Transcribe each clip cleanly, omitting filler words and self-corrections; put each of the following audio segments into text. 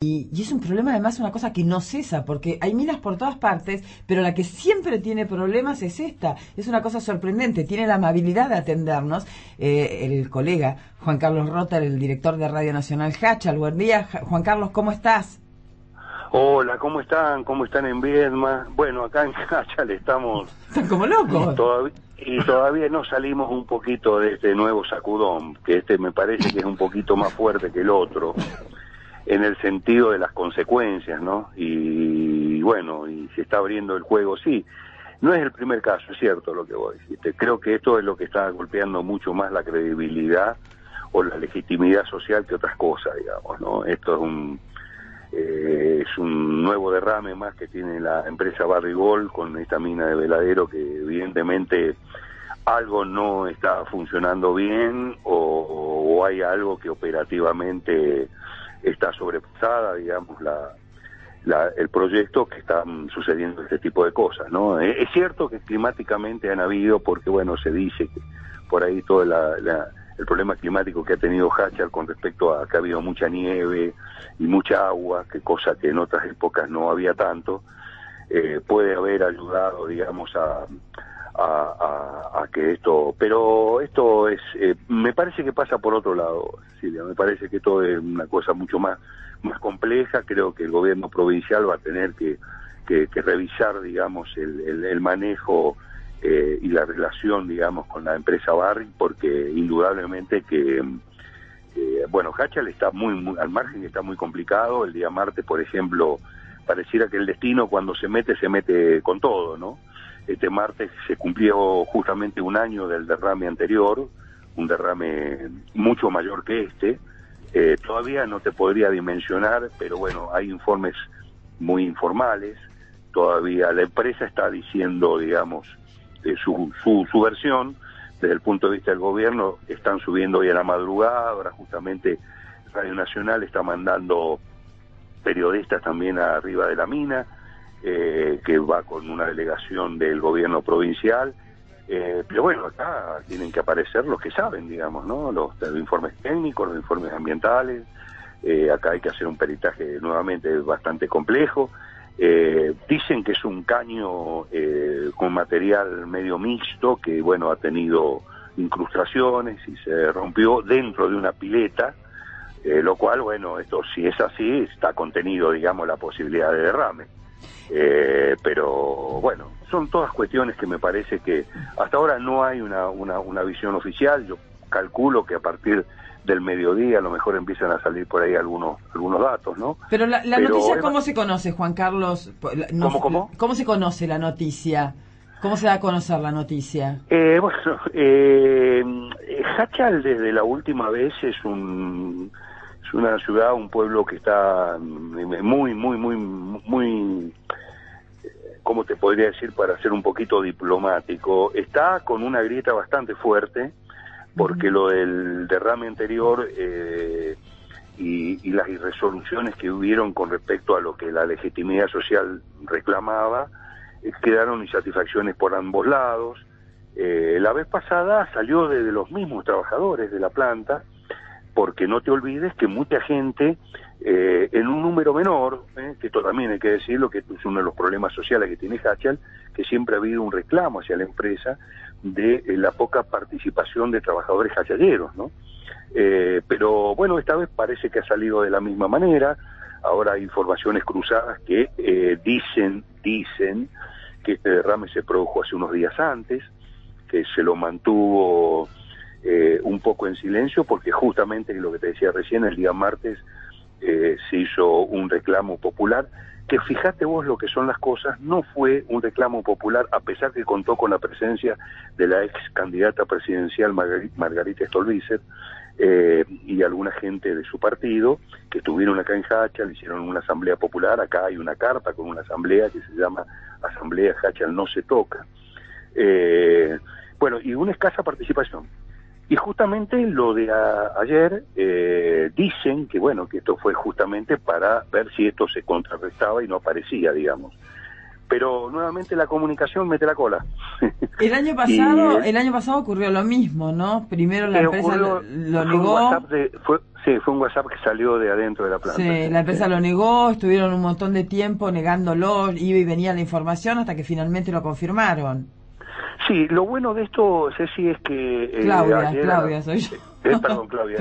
Y es un problema, además, una cosa que no cesa, porque hay minas por todas partes, pero la que siempre tiene problemas es esta. Es una cosa sorprendente. Tiene la amabilidad de atendernos el colega Juan Carlos Rotter, el director de Radio Nacional Hachal. Buen día, Juan Carlos, ¿cómo estás? Hola, ¿cómo están? ¿Cómo están en Viedma? Bueno, acá en Hachal estamos... Están como locos. Y todavía no salimos un poquito de este nuevo sacudón, que me parece que es un poquito más fuerte que el otro, en el sentido de las consecuencias, ¿no? Y bueno, y se está abriendo el juego, sí. No es el primer caso, es cierto lo que vos dijiste. Creo que esto es lo que está golpeando mucho más la credibilidad o la legitimidad social que otras cosas, digamos, ¿no? Esto es un nuevo derrame más que tiene la empresa Barrigol con esta mina de Veladero, que evidentemente algo no está funcionando bien o hay algo que operativamente está sobrepasada, digamos, el proyecto, que están sucediendo este tipo de cosas, ¿no? Es cierto que climáticamente han habido, porque bueno, se dice que por ahí todo el problema climático que ha tenido Hachal con respecto a que ha habido mucha nieve y mucha agua, que cosa que en otras épocas no había tanto, puede haber ayudado, digamos, a que esto... Pero esto es... me parece que pasa por otro lado, Silvia. Me parece que esto es una cosa mucho más compleja. Creo que el gobierno provincial va a tener que revisar, digamos, el manejo y la relación, digamos, con la empresa Barrick, porque indudablemente que bueno, Hachal está muy al margen, está muy complicado. El día martes, por ejemplo, pareciera que el destino cuando se mete con todo, ¿no? Este martes se cumplió justamente un año del derrame anterior, un derrame mucho mayor que este. Todavía no te podría dimensionar, pero bueno, hay informes muy informales. Todavía la empresa está diciendo, digamos, su versión. Desde el punto de vista del gobierno, están subiendo hoy a la madrugada. Ahora justamente Radio Nacional está mandando periodistas también arriba de la mina, que va con una delegación del gobierno provincial. Pero bueno, acá tienen que aparecer los que saben, digamos, ¿no? Los informes técnicos, los informes ambientales. Acá hay que hacer un peritaje nuevamente bastante complejo. Dicen que es un caño con material medio mixto, que bueno, ha tenido incrustaciones y se rompió dentro de una pileta, lo cual, bueno, esto si es así, está contenido, digamos, la posibilidad de derrame. Pero bueno, son todas cuestiones que me parece que hasta ahora no hay una visión oficial. Yo calculo que a partir del mediodía a lo mejor empiezan a salir por ahí algunos datos, ¿no? Pero la noticia, ¿cómo se conoce, Juan Carlos? ¿Cómo? ¿Cómo se conoce la noticia? ¿Cómo se da a conocer la noticia? Bueno, Hachal desde la última vez es una ciudad, un pueblo que está muy, ¿cómo te podría decir para ser un poquito diplomático? Está con una grieta bastante fuerte, porque lo del derrame anterior y las irresoluciones que hubieron con respecto a lo que la legitimidad social reclamaba, quedaron insatisfacciones por ambos lados. La vez pasada salió de los mismos trabajadores de la planta, porque no te olvides que mucha gente, en un número menor, que esto también hay que decirlo, que es uno de los problemas sociales que tiene Hachal, que siempre ha habido un reclamo hacia la empresa de la poca participación de trabajadores hachalleros, ¿no? Pero bueno, esta vez parece que ha salido de la misma manera. Ahora hay informaciones cruzadas que dicen que este derrame se produjo hace unos días antes, que se lo mantuvo un poco en silencio, porque justamente lo que te decía recién, el día martes se hizo un reclamo popular, que fíjate vos lo que son las cosas, no fue un reclamo popular, a pesar que contó con la presencia de la ex candidata presidencial Margarita Stolbizer y alguna gente de su partido, que estuvieron acá en Hachal, hicieron una asamblea popular. Acá hay una carta con una asamblea que se llama Asamblea Hachal No Se Toca. Bueno, y una escasa participación. Y justamente lo de ayer, dicen que bueno, que esto fue justamente para ver si esto se contrarrestaba y no aparecía, digamos. pero nuevamente la comunicación mete la cola. El año pasado ocurrió lo mismo, ¿no? Primero la empresa lo negó. Fue un WhatsApp que salió de adentro de la planta. Sí, la empresa lo negó, estuvieron un montón de tiempo negándolo, iba y venía la información hasta que finalmente lo confirmaron. Sí, lo bueno de esto, Ceci, es que... Claudia, soy yo. Perdón, Claudia.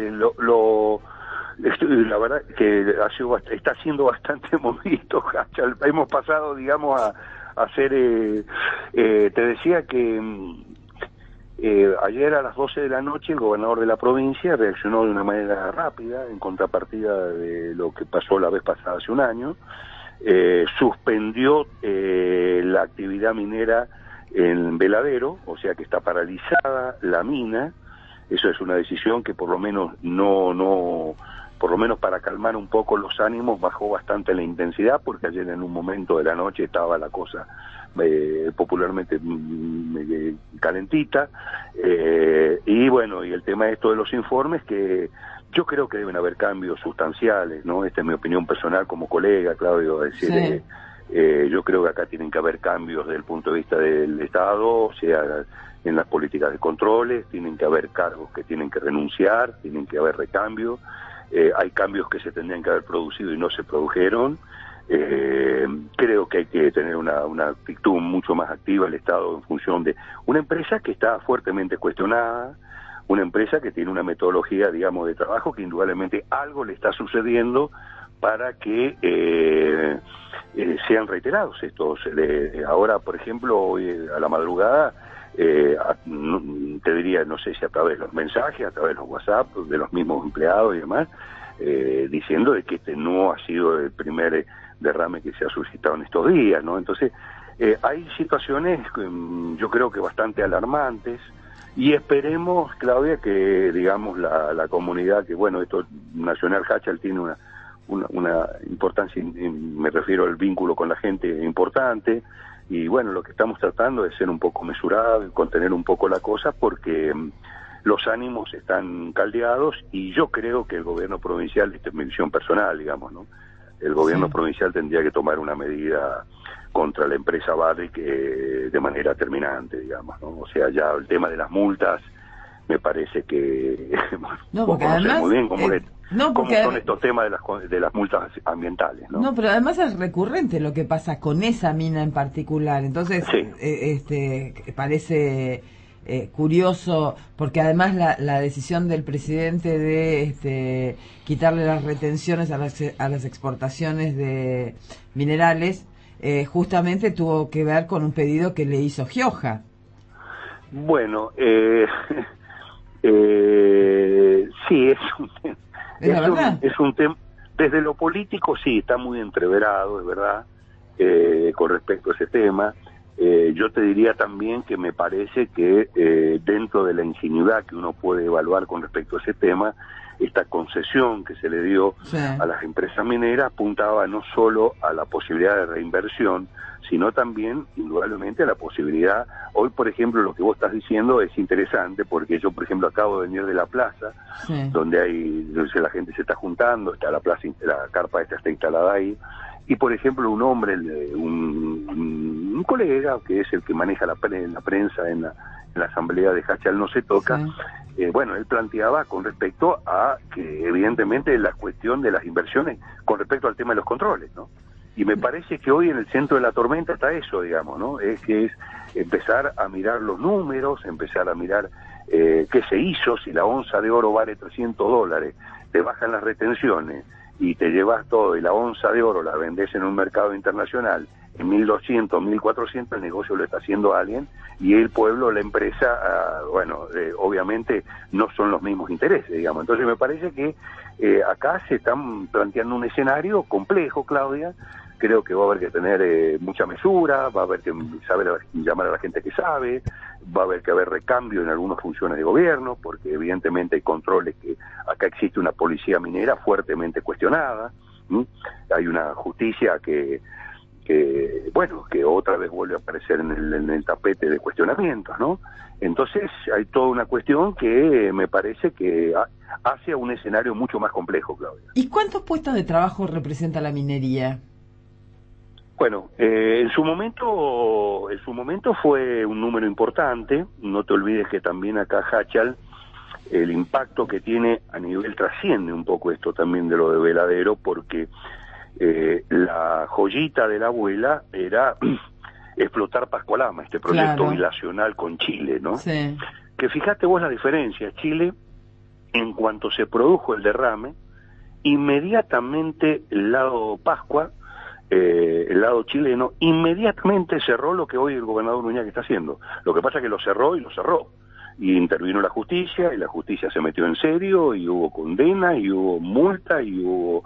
La verdad que está siendo bastante movido. Hemos pasado, digamos, a hacer... te decía que ayer a las 12 de la noche el gobernador de la provincia reaccionó de una manera rápida, en contrapartida de lo que pasó la vez pasada hace un año. Suspendió la actividad minera en Veladero, o sea que está paralizada la mina. Eso es una decisión que por lo menos por lo menos para calmar un poco los ánimos bajó bastante la intensidad, porque ayer en un momento de la noche estaba la cosa popularmente calentita, y bueno, y el tema esto de los informes, que yo creo que deben haber cambios sustanciales, ¿no? Esta es mi opinión personal como colega, Claudio, decir, sí. Yo creo que acá tienen que haber cambios desde el punto de vista del Estado, o sea, en las políticas de controles, tienen que haber cargos que tienen que renunciar, tienen que haber recambios, hay cambios que se tendrían que haber producido y no se produjeron. Creo que hay que tener una actitud mucho más activa el Estado en función de una empresa que está fuertemente cuestionada, una empresa que tiene una metodología, digamos, de trabajo que indudablemente algo le está sucediendo para que sean reiterados estos. Ahora, por ejemplo, hoy a la madrugada, te diría, no sé si a través de los mensajes, a través de los WhatsApp, de los mismos empleados y demás, diciendo de que este no ha sido el primer derrame que se ha suscitado en estos días, ¿no? Entonces, hay situaciones, yo creo que bastante alarmantes, y esperemos, Claudia, que, digamos, la comunidad, que bueno, esto, Nacional Hachal tiene una importancia, me refiero al vínculo con la gente importante, y bueno, lo que estamos tratando es ser un poco mesurado y contener un poco la cosa, porque los ánimos están caldeados, y yo creo que el gobierno provincial, esta es mi visión personal, digamos, ¿no? El gobierno provincial tendría que tomar una medida contra la empresa Barrick de manera terminante, digamos, ¿no? O sea, ya el tema de las multas, me parece que no, porque además, muy bien cómo son estos temas de las multas ambientales, ¿no? No, pero además es recurrente lo que pasa con esa mina en particular, entonces sí. Parece curioso, porque además la decisión del presidente de quitarle las retenciones a las exportaciones de minerales justamente tuvo que ver con un pedido que le hizo Gioja. Bueno, sí, es un tema, desde lo político sí, está muy entreverado, es verdad, con respecto a ese tema. Yo te diría también que me parece que dentro de la ingenuidad que uno puede evaluar con respecto a ese tema, esta concesión que se le dio a las empresas mineras apuntaba no solo a la posibilidad de reinversión, sino también, indudablemente, a la posibilidad. Hoy, por ejemplo, lo que vos estás diciendo es interesante, porque yo, por ejemplo, acabo de venir de la plaza, donde la gente se está juntando, está la plaza, la carpa esta está instalada ahí, y, por ejemplo, un hombre, un colega, que es el que maneja la prensa en la asamblea de Hachal No Se Toca, bueno, él planteaba con respecto a que, evidentemente, la cuestión de las inversiones, con respecto al tema de los controles, ¿no? Y me parece que hoy en el centro de la tormenta está eso, digamos, ¿no? Es empezar a mirar los números, empezar a mirar qué se hizo, si la onza de oro vale $300, te bajan las retenciones y te llevas todo, y la onza de oro la vendés en un mercado internacional en 1.200, 1.400, el negocio lo está haciendo alguien, y el pueblo, la empresa, obviamente no son los mismos intereses, digamos. Entonces me parece que acá se están planteando un escenario complejo, Claudia. Creo que va a haber que tener mucha mesura, va a haber que saber llamar a la gente que sabe, va a haber que haber recambio en algunas funciones de gobierno, porque evidentemente hay controles, que acá existe una policía minera fuertemente cuestionada, hay una justicia que otra vez vuelve a aparecer en el tapete de cuestionamientos, ¿no? Entonces hay toda una cuestión que me parece que hace a un escenario mucho más complejo, Claudia. ¿Y cuántos puestos de trabajo representa la minería? Bueno, en su momento fue un número importante. No te olvides que también acá Hachal, el impacto que tiene a nivel trasciende un poco esto también de lo de Veladero, porque la joyita de la abuela era explotar Pascualama, este proyecto bilacional con Chile, ¿no? Sí. Que fíjate vos la diferencia. Chile, en cuanto se produjo el derrame, inmediatamente el lado Pascua, el lado chileno, inmediatamente cerró lo que hoy el gobernador Uñac está haciendo. Lo que pasa es que lo cerró, y intervino la justicia, y la justicia se metió en serio, y hubo condena, y hubo multa, y hubo,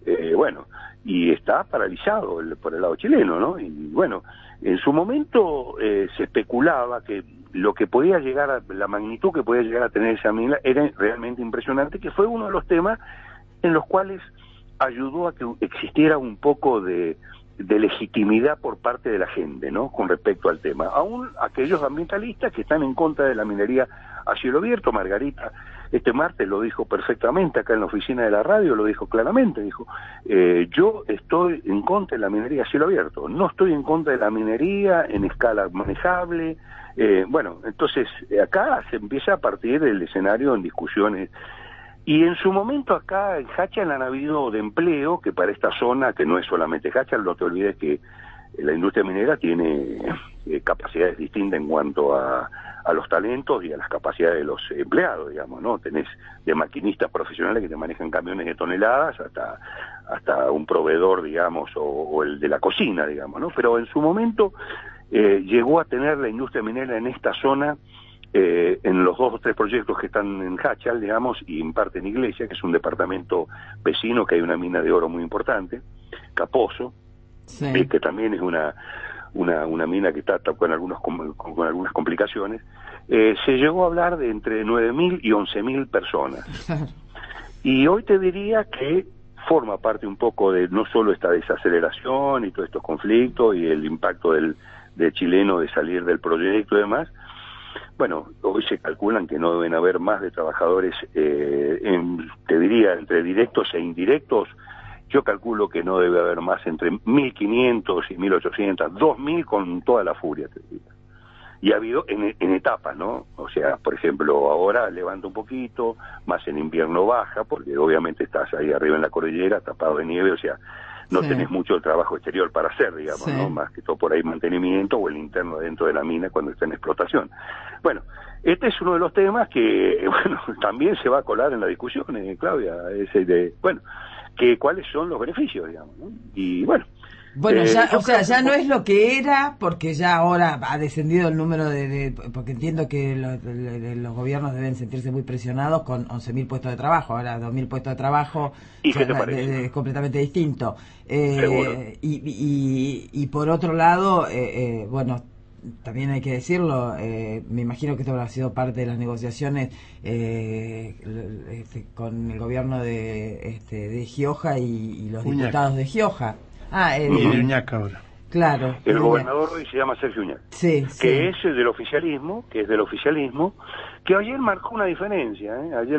y está paralizado por el lado chileno, ¿no? Y bueno, en su momento se especulaba que lo que podía llegar la magnitud que podía llegar a tener esa mina era realmente impresionante, que fue uno de los temas en los cuales ayudó a que existiera un poco de legitimidad por parte de la gente, ¿no? Con respecto al tema. Aún aquellos ambientalistas que están en contra de la minería a cielo abierto. Margarita este martes lo dijo perfectamente acá en la oficina de la radio, lo dijo claramente, dijo, yo estoy en contra de la minería a cielo abierto, no estoy en contra de la minería en escala manejable. Entonces acá se empieza a partir del escenario en discusiones. Y en su momento acá en Hachal han habido de empleo, que para esta zona, que no es solamente Hachal, no te olvides que la industria minera tiene capacidades distintas en cuanto a los talentos y a las capacidades de los empleados, digamos, ¿no? Tenés de maquinistas profesionales que te manejan camiones de toneladas hasta un proveedor, digamos, o el de la cocina, digamos, ¿no? Pero en su momento llegó a tener la industria minera en esta zona, en los 2 o 3 proyectos que están en Hachal, digamos, y en parte en Iglesia, que es un departamento vecino, que hay una mina de oro muy importante, Capozo, sí. Que también es una mina que está con algunas complicaciones. Se llegó a hablar de entre 9.000 y 11.000 personas. Y hoy te diría que forma parte un poco de no solo esta desaceleración y todos estos conflictos y el impacto del chileno de salir del proyecto y demás. Bueno, hoy se calculan que no deben haber más de trabajadores, te diría, entre directos e indirectos. Yo calculo que no debe haber más entre 1.500 y 1.800, 2.000 con toda la furia, te diría. Y ha habido en etapas, ¿no? O sea, por ejemplo, ahora levanta un poquito, más en invierno baja, porque obviamente estás ahí arriba en la cordillera, tapado de nieve, o sea, no tenés mucho trabajo exterior para hacer, digamos, ¿no? Más que todo por ahí mantenimiento o el interno dentro de la mina cuando está en explotación. Bueno, este es uno de los temas que, también se va a colar en la discusión, Claudia, que cuáles son los beneficios, digamos, ¿no? Y bueno, ya no es lo que era, porque ya ahora ha descendido el número porque entiendo que los gobiernos deben sentirse muy presionados con 11.000 puestos de trabajo, ahora 2.000 puestos de trabajo. ¿Y qué te parece? Es completamente distinto. Y por otro lado, también hay que decirlo, me imagino que esto habrá sido parte de las negociaciones con el gobierno de Gioja y los Uñac. diputados de Gioja. Y Uñac ahora. Claro. El gobernador hoy se llama Sergio Uñac, que es del oficialismo, que ayer marcó una diferencia,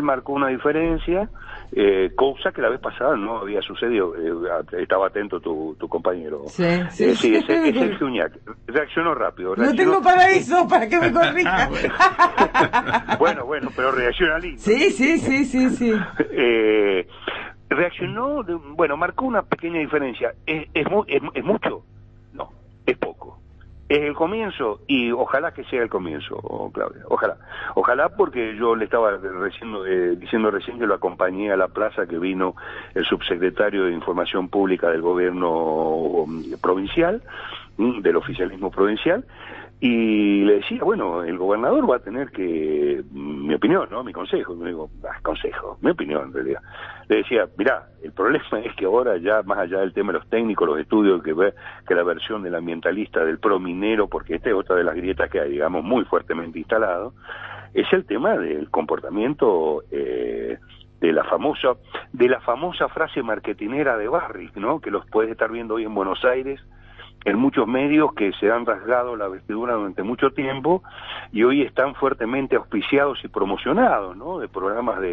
cosa que la vez pasada no había sucedido. Estaba atento tu compañero. Es Sergio Uñac. Reaccionó rápido. No tengo para eso, para que me corrija. Bueno, pero reacciona lindo. Sí. Reaccionó, marcó una pequeña diferencia. ¿Es mucho? No, es poco. Es el comienzo y ojalá que sea el comienzo, Claudia. Ojalá porque yo le estaba diciendo recién que lo acompañé a la plaza que vino el subsecretario de Información Pública del gobierno provincial, del oficialismo provincial, y le decía, el gobernador va a tener que, mi opinión, ¿no? Mi consejo, mi opinión en realidad. Le decía, mirá, el problema es que ahora ya, más allá del tema de los técnicos, los estudios, que la versión del ambientalista, del prominero, porque esta es otra de las grietas que hay, digamos, muy fuertemente instalado, es el tema del comportamiento de la famosa frase marketinera de Barrick, ¿no? Que los puedes estar viendo hoy en Buenos Aires, en muchos medios que se han rasgado la vestidura durante mucho tiempo y hoy están fuertemente auspiciados y promocionados, ¿no? De programas de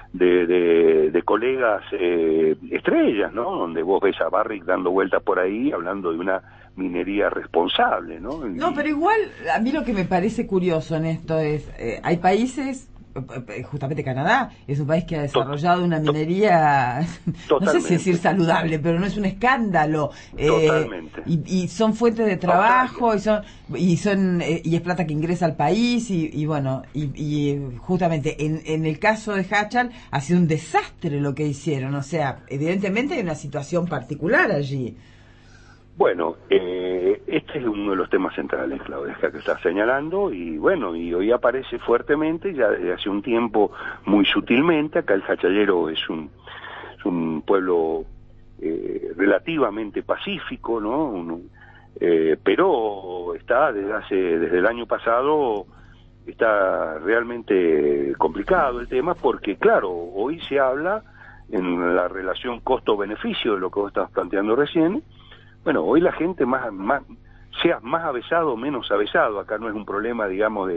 de colegas estrellas, ¿no? Donde vos ves a Barrick dando vueltas por ahí hablando de una minería responsable, ¿no? No, pero igual a mí lo que me parece curioso en esto es, hay países, justamente Canadá es un país que ha desarrollado una minería, no sé si decir saludable, pero no es un escándalo, y son fuentes de trabajo, y es plata que ingresa al país, y bueno, y justamente en el caso de Hachal ha sido un desastre lo que hicieron, o sea, evidentemente hay una situación particular allí. Bueno, este es uno de los temas centrales, Claudia, que está señalando, y bueno, y hoy aparece fuertemente, ya desde hace un tiempo, muy sutilmente. Acá el Hachalero es un pueblo relativamente pacífico, ¿no? Pero está desde el año pasado, está realmente complicado el tema, porque claro, hoy se habla en la relación costo-beneficio de lo que vos estabas planteando recién. Bueno, hoy la gente sea más avesado o menos avesado, acá no es un problema, digamos,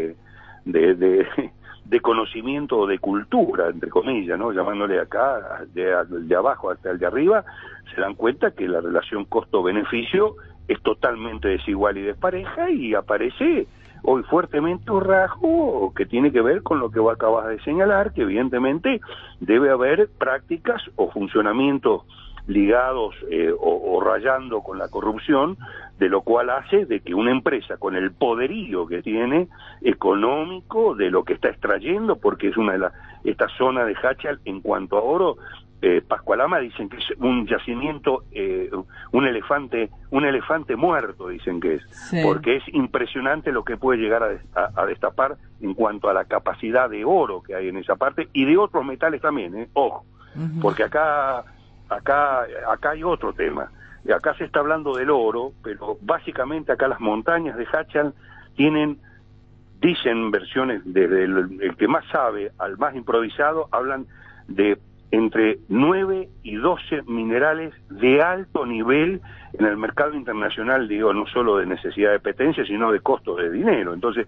de conocimiento o de cultura, entre comillas, ¿no? Llamándole acá, de abajo hasta el de arriba, se dan cuenta que la relación costo-beneficio es totalmente desigual y despareja, y aparece hoy fuertemente un rasgo que tiene que ver con lo que vos acabas de señalar, que evidentemente debe haber prácticas o funcionamientos ligados o rayando con la corrupción, de lo cual hace de que una empresa con el poderío que tiene económico de lo que está extrayendo, porque es esta zona de Hachal en cuanto a oro, Pascualama dicen que es un yacimiento, un elefante muerto, dicen que es, sí, porque es impresionante lo que puede llegar a destapar en cuanto a la capacidad de oro que hay en esa parte, y de otros metales también, ojo, porque acá hay otro tema. Acá se está hablando del oro, pero básicamente acá las montañas de Hachal dicen versiones, desde el que más sabe al más improvisado, hablan de entre 9 y 12 minerales de alto nivel en el mercado internacional, digo, no solo de necesidad de petencia, sino de costos de dinero. Entonces,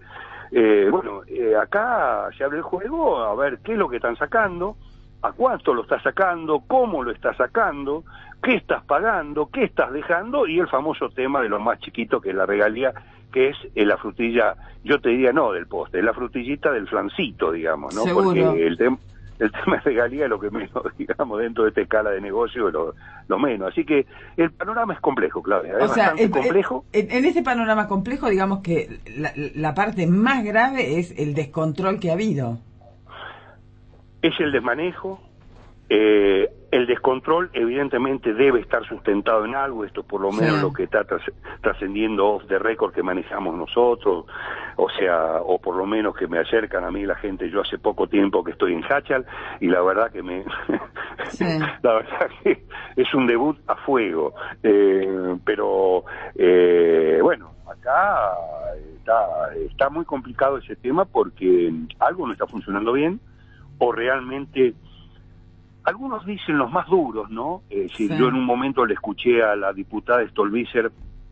acá se abre el juego a ver qué es lo que están sacando, a cuánto lo estás sacando, cómo lo estás sacando, qué estás pagando, qué estás dejando, y el famoso tema de lo más chiquito, que es la regalía, que es la frutilla, yo te diría no del postre, es la frutillita del flancito, digamos, ¿no? Seguro. Porque el tema de regalía es lo que menos, digamos, dentro de esta escala de negocio, lo menos. Así que el panorama es complejo, Claudia, es bastante complejo. En ese panorama complejo, digamos que la parte más grave es el descontrol que ha habido. Es el desmanejo, el descontrol evidentemente debe estar sustentado en algo, esto por lo menos lo que está trascendiendo off the record que manejamos nosotros, o sea, o por lo menos que me acercan a mí la gente. Yo hace poco tiempo que estoy en Hachal y la verdad que la verdad que es un debut a fuego, pero bueno, acá está muy complicado ese tema porque algo no está funcionando bien, o realmente, algunos dicen los más duros, ¿no? Yo en un momento le escuché a la diputada Stolbizer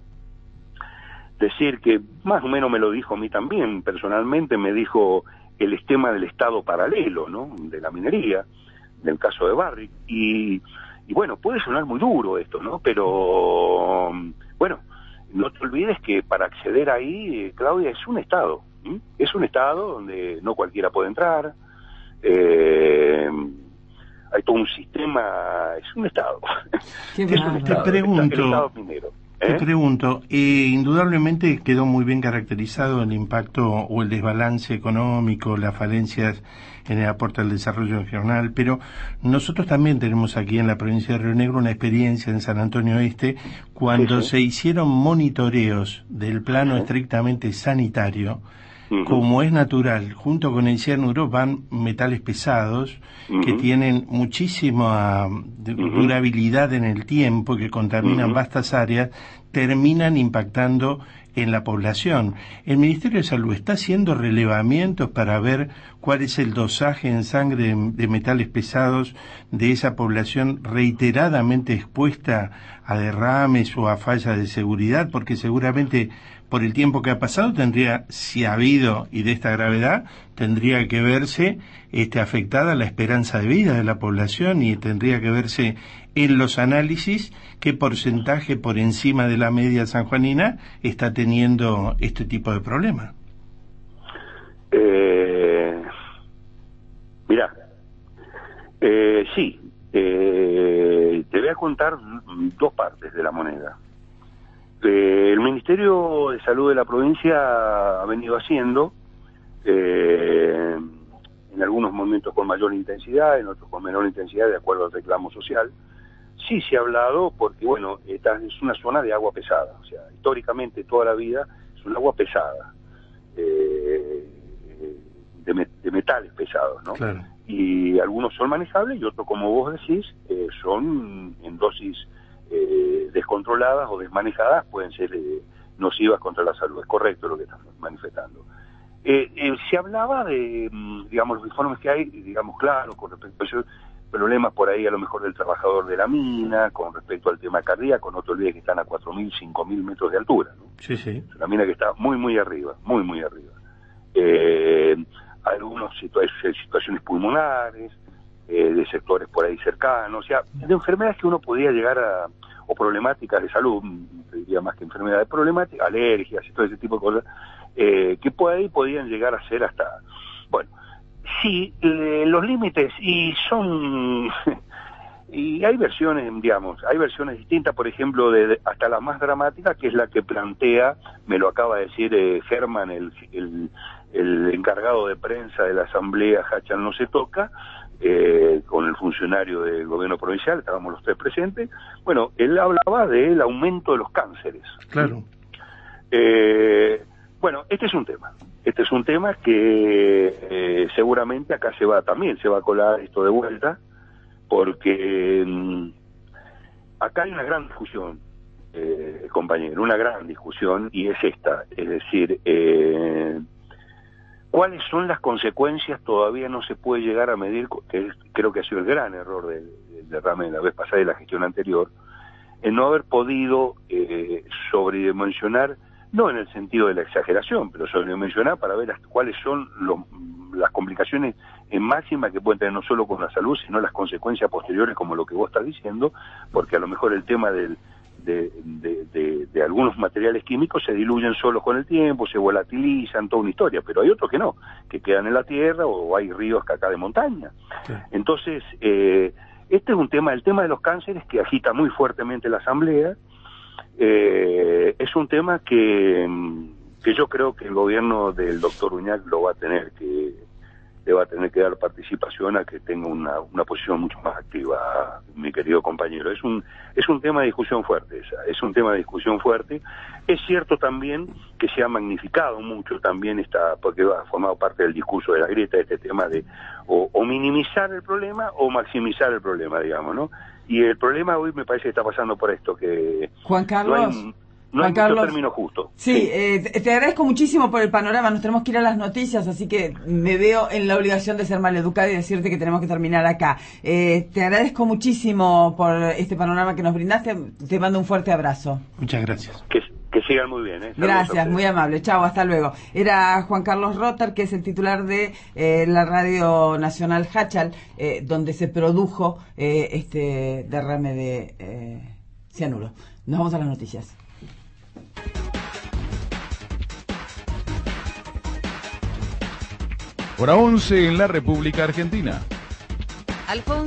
decir que, más o menos me lo dijo a mí también, personalmente me dijo el tema del Estado paralelo, ¿no? De la minería, del caso de Barrick, y bueno, puede sonar muy duro esto, ¿no? Pero, bueno, no te olvides que para acceder ahí, Claudia, es un Estado, ¿sí? Es un Estado donde no cualquiera puede entrar, hay todo un sistema, es un Estado. Es un Estado, te pregunto, el Estado minero. Te pregunto, indudablemente quedó muy bien caracterizado el impacto o el desbalance económico, las falencias en el aporte al desarrollo regional, pero nosotros también tenemos aquí en la provincia de Río Negro una experiencia en San Antonio Este, cuando se hicieron monitoreos del plano estrictamente sanitario. Como es natural, junto con el cianuro van metales pesados que tienen muchísima durabilidad en el tiempo, que contaminan vastas áreas, terminan impactando en la población. ¿El Ministerio de Salud está haciendo relevamientos para ver cuál es el dosaje en sangre de metales pesados de esa población reiteradamente expuesta a derrames o a fallas de seguridad? Porque seguramente por el tiempo que ha pasado tendría, si ha habido y de esta gravedad, tendría que verse afectada la esperanza de vida de la población y tendría que verse en los análisis qué porcentaje por encima de la media sanjuanina está teniendo este tipo de problemas. Mirá, sí, te voy a contar dos partes de la moneda. El Ministerio de Salud de la provincia ha venido haciendo, en algunos momentos con mayor intensidad, en otros con menor intensidad, de acuerdo al reclamo social. Sí se ha hablado porque, bueno, esta es una zona de agua pesada, o sea, históricamente toda la vida es un agua pesada, de metales pesados, ¿no? Claro. Y algunos son manejables y otros, como vos decís, son en dosis descontroladas o desmanejadas, pueden ser nocivas contra la salud. Es correcto lo que están manifestando. Se hablaba de, digamos, los informes que hay, digamos, claro, con respecto a esos problemas por ahí a lo mejor del trabajador de la mina, con respecto al tema cardíaco. No te olvides que están a 4.000, 5.000 metros de altura, ¿no? Sí, sí. Es una mina que está muy, muy arriba, muy, muy arriba. Algunas situaciones pulmonares, de sectores por ahí cercanos, o sea, de enfermedades que uno podía llegar a, o problemáticas de salud, te diría más que enfermedades problemáticas, alergias y todo ese tipo de cosas, que por ahí podían llegar a ser hasta, bueno, sí, los límites, y son, y hay versiones, digamos, hay versiones distintas, por ejemplo, hasta la más dramática, que es la que plantea, me lo acaba de decir Germán, el encargado de prensa de la asamblea Hachal No Se Toca, con el funcionario del gobierno provincial, estábamos los tres presentes. Bueno, él hablaba del aumento de los cánceres. Claro. Bueno, este es un tema que seguramente acá se va a colar esto de vuelta, porque acá hay una gran discusión, compañero, una gran discusión, y es esta, es decir, ¿cuáles son las consecuencias? Todavía no se puede llegar a medir, que creo que ha sido el gran error del derrame de la vez pasada y de la gestión anterior, en no haber podido sobredimensionar, no en el sentido de la exageración, pero sobredimensionar para ver cuáles son las complicaciones en máxima que pueden tener no solo con la salud, sino las consecuencias posteriores, como lo que vos estás diciendo, porque a lo mejor el tema de algunos materiales químicos se diluyen solos con el tiempo, se volatilizan, toda una historia, pero hay otros que no, que quedan en la tierra, o hay ríos acá de montaña. Sí. Entonces, este es un tema, el tema de los cánceres, que agita muy fuertemente la asamblea. Es un tema que yo creo que el gobierno del doctor Uñac le va a tener que dar participación a que tenga una posición mucho más activa, mi querido compañero. Es un tema de discusión fuerte, es un tema de discusión fuerte. Es cierto también que se ha magnificado mucho también porque ha formado parte del discurso de la grieta, este tema de o minimizar el problema o maximizar el problema, digamos, ¿no? Y el problema hoy me parece que está pasando por esto, que Juan Carlos, no hay mucho término justo. Sí, te agradezco muchísimo por el panorama. Nos tenemos que ir a las noticias, así que me veo en la obligación de ser maleducada y decirte que tenemos que terminar acá. Te agradezco muchísimo por este panorama que nos brindaste. Te mando un fuerte abrazo. Muchas gracias. Que sigan muy bien. Gracias, muy amable. Chao, hasta luego. Era Juan Carlos Rotter, que es el titular de la Radio Nacional Hachal, donde se produjo este derrame de cianuro. Nos vamos a las noticias. Hora 11 en la República Argentina.